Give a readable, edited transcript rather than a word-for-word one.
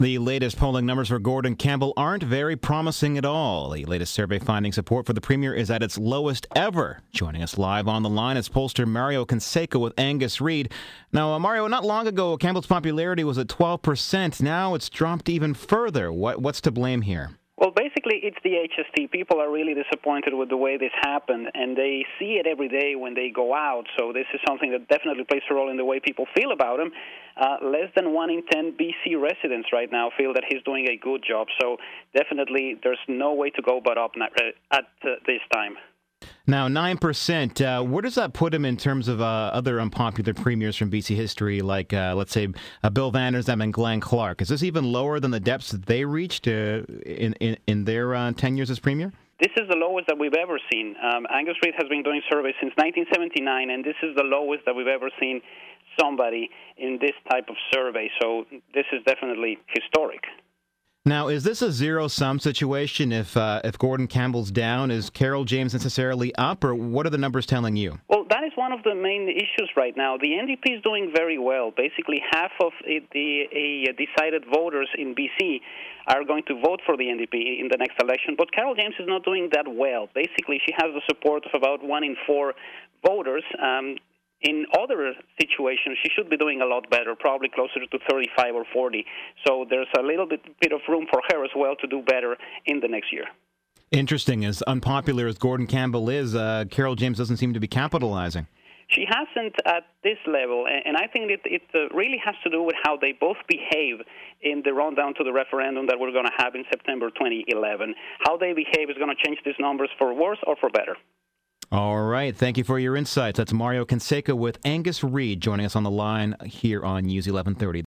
The latest polling numbers for Gordon Campbell aren't very promising at all. The latest survey finding support for the premier is at its lowest ever. Joining us live on the line is pollster Mario Canseco with Angus Reid. Now, Mario, not long ago, Campbell's popularity was at 12%. Now it's dropped even further. What's to blame here? Well, basically, it's the HST. People are really disappointed with the way this happened, and they see it every day when they go out. So this is something that definitely plays a role in the way people feel about him. Less than 1 in 10 BC residents right now feel that he's doing a good job. So definitely there's no way to go but up at this time. Now, 9%, where does that put him in terms of other unpopular premiers from BC history, like, let's say, Bill Vander Zalm and Glenn Clark? Is this even lower than the depths that they reached in their tenures as premier? This is the lowest that we've ever seen. Angus Reid has been doing surveys since 1979, and this is the lowest that we've ever seen somebody in this type of survey. So this is definitely historic. Now, is this a zero-sum situation? If Gordon Campbell's down, is Carol James necessarily up, or what are the numbers telling you? Well, that is one of the main issues right now. The NDP is doing very well. Basically, half of the decided voters in BC are going to vote for the NDP in the next election, but Carol James is not doing that well. Basically, she has the support of about 1 in 4 voters. In other situations, she should be doing a lot better, probably closer to 35 or 40. So there's a little bit of room for her as well to do better in the next year. Interesting. As unpopular as Gordon Campbell is, Carol James doesn't seem to be capitalizing. She hasn't at this level, and I think it really has to do with how they both behave in the rundown to the referendum that we're going to have in September 2011. How they behave is going to change these numbers for worse or for better. All right. Thank you for your insights. That's Mario Canseco with Angus Reid joining us on the line here on News 1130.